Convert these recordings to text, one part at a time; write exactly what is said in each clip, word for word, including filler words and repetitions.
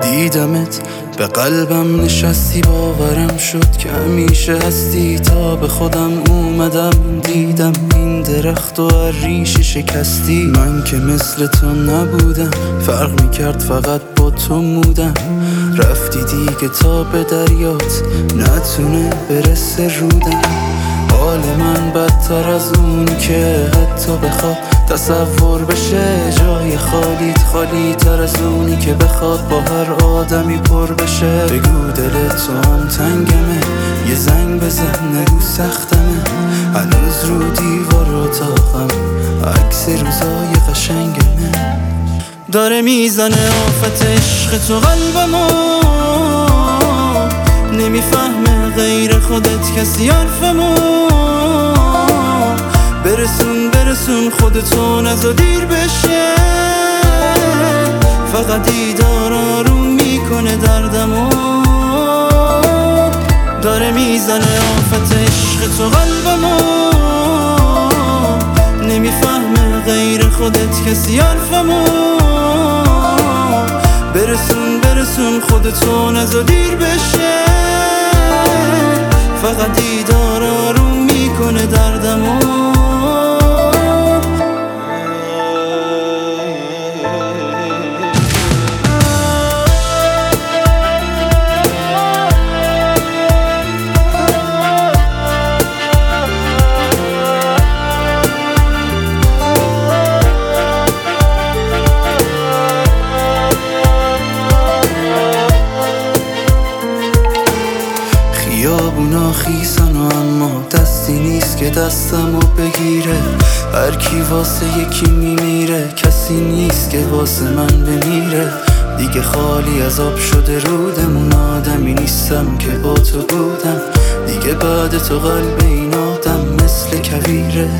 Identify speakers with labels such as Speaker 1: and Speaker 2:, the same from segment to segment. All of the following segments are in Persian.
Speaker 1: دیدمت به قلبم نشستی، باورم شد که همیشه هستی. تا به خودم اومدم دیدم این درخت و هر ریشه شکستی. من که مثل تو نبودم، فرق میکرد فقط با تو مودم. رفتی دیگه تا به دریات نتونه برسه رودم. حال من بدتر از اونی که حتی بخواد تصور بشه. جای خالیت خالی تر از اونی که بخواد با هر آدمی پر بشه. بگو دل تو هم تنگمه، یه زنگ بزن نگو سختمه. هنوز رو دیوار اتاقم عکس روزای قشنگمه. داره میزنه آفت عشق تو قلبمو، نمیفهمه غیر خودت کسی حرفمو. برسون برسون خودتو نزا دیر بشه. فقط دیدار آروم میکنه دردمو. داره میزنه آفت عشق تو قلبمو، نمیفهمه غیر خودت کسی حرفمو. برسون برسون خودتو نزا دیر بشه. فقط دیدار آروم میکنه دردمو. خیابونا خیسن و اما دستی نیست که دستمو بگیره. هر کی واسه یکی میمیره، کسی نیست که واسه من بمیره. دیگه خالی از آب شده رودمون، آدمی نیستم که با تو بودم. دیگه بعد تو قلب این آدم مثل کویره.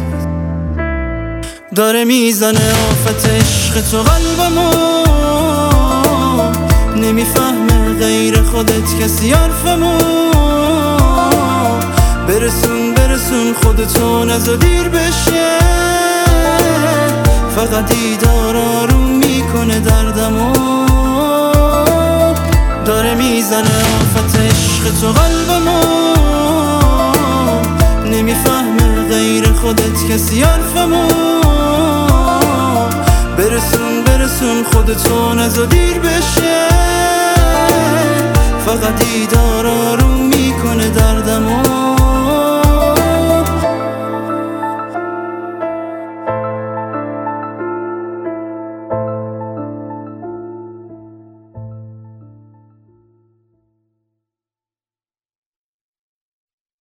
Speaker 1: داره میزنه آفت عشق تو قلبمو، نمیفهمه غیر خودت کسی حرفمو. برسون برسون خودتو نزا دیر بشه. فقط دیدار آروم میکنه دردمو. داره میزنه آفت عشق تو قلبمو، نمیفهمه غیر خودت کسی حرفمو. برسون برسون خودتو نزا دیر بشه. فقط دیدار آروم میکنه